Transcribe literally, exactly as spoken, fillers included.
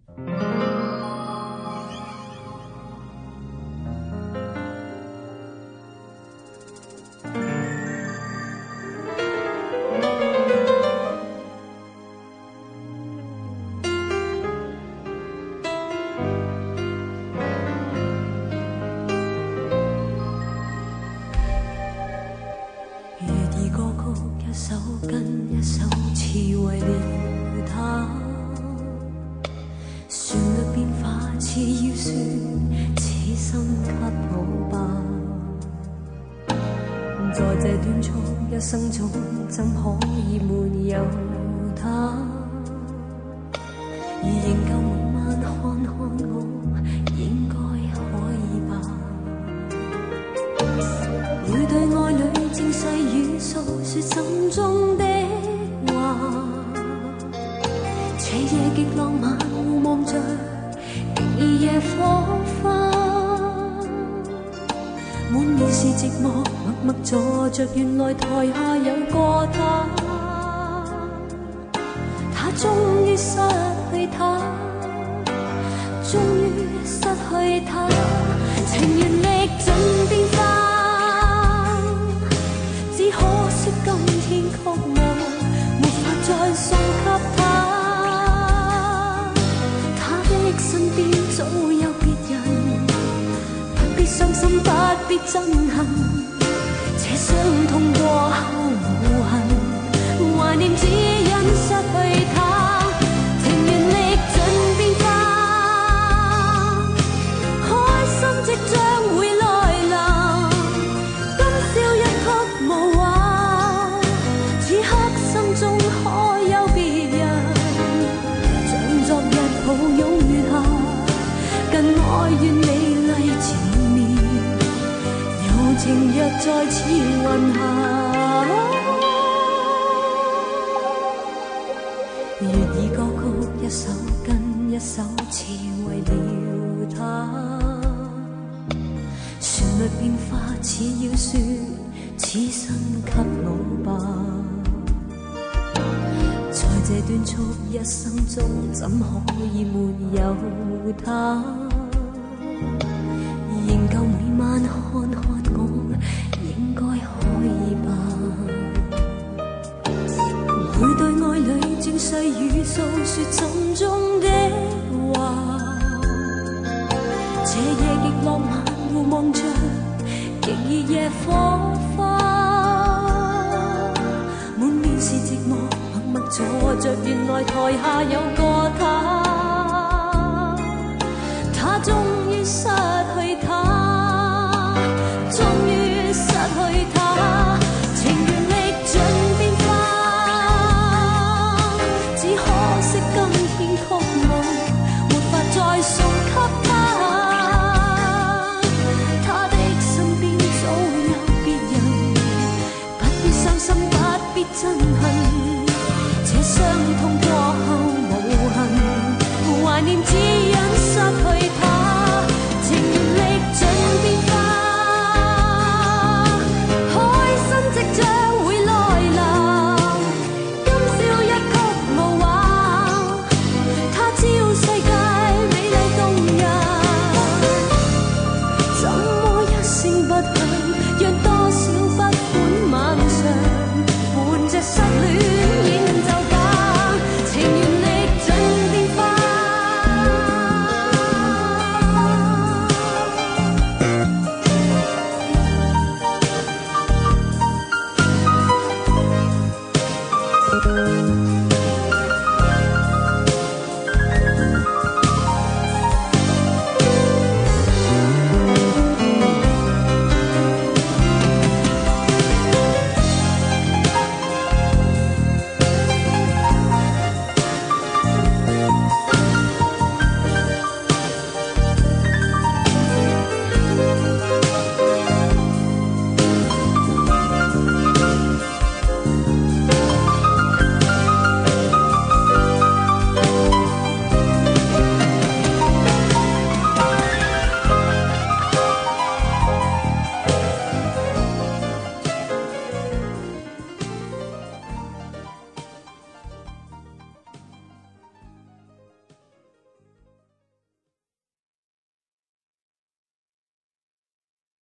着原來台下有個他，他終於失去他，終於失去他，情願歷盡變化，只可惜今天曲我沒法再送給他，他的身邊早有別人，不必傷心，不必憎恨。傷痛過後無痕，懷念只因失去他，情願歷盡變化，開心即將會來臨，今宵一曲無話，此刻心中可有別人，像昨日抱擁月下，更愛願美麗纏綿，情若再次雲下，粵語歌曲一首跟一首詞為了他，旋律變化似要說此生給我吧，在這短促一生中怎可以沒有他，仍舊每晚看看應該可以吧，每對愛侶正細語訴說心中的話，這夜極浪漫，互望着極熱夜火花，滿面是寂寞，默默坐着，原來台下有個